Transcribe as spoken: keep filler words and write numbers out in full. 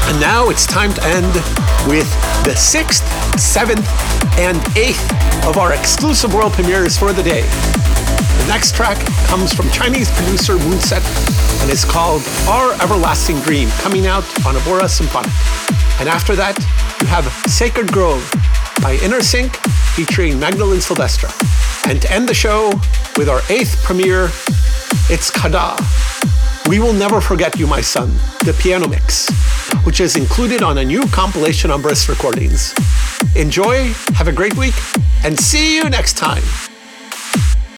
And now it's time to end with the sixth, seventh, and eighth of our exclusive world premieres for the day. The next track comes from Chinese producer Moonset and is called Our Everlasting Dream, coming out on Abora Symphonic. And after that, you have Sacred Grove by InnerSync featuring Magdalene Silvestre. And to end the show with our eighth premiere, it's Kada, We Will Never Forget You, My Son, the piano mix, which is included on a new compilation on Briss Recordings. Enjoy, have a great week, and see you next time.